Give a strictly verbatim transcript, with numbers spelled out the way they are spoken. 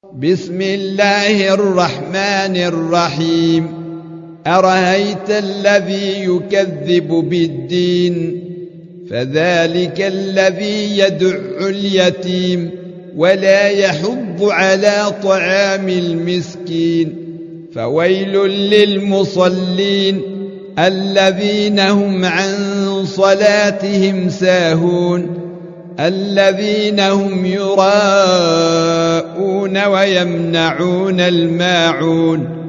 بسم الله الرحمن الرحيم. أرأيت الذي يكذب بالدين فذلك الذي يدع اليتيم ولا يحض على طعام المسكين فويل للمصلين الذين هم عن صلاتهم ساهون الذين هم يراءون ويمنعون الماعون